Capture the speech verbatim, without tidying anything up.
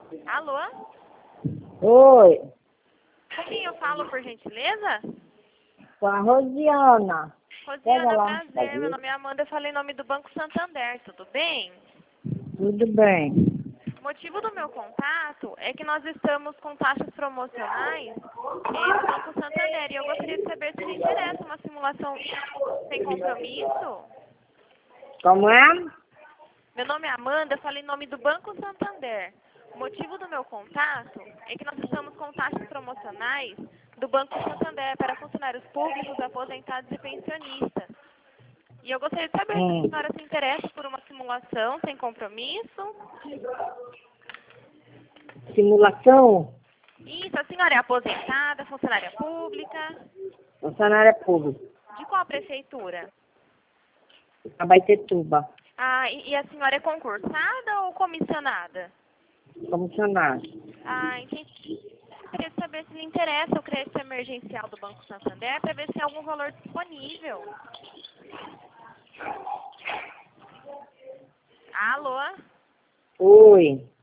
Alô? Oi, Com quem eu falo, por gentileza? com a Rosiana. Pega Rosiana, lá. prazer. Meu nome é Amanda. Eu falei em nome do Banco Santander. Tudo bem? Tudo bem. O motivo do meu contato é que nós estamos com taxas promocionais eh, no Banco Santander. E eu gostaria de saber se lhe interessa uma simulação sem compromisso. Como é? Meu nome é Amanda. Eu falei em nome do Banco Santander. O motivo do meu contato é que nós estamos com taxas promocionais do Banco Santander para funcionários públicos, aposentados e pensionistas. E eu gostaria de saber se a Hum. senhora se interessa por uma simulação sem compromisso. Simulação? Isso, a senhora é aposentada, funcionária pública. Funcionária pública. De qual prefeitura? Abaetetuba. Ah, e, e a senhora é concursada ou comissionada? Comissionário. Ah, entendi. Eu queria saber se lhe interessa o crédito emergencial do Banco Santander para ver se tem algum valor disponível. Alô? Oi.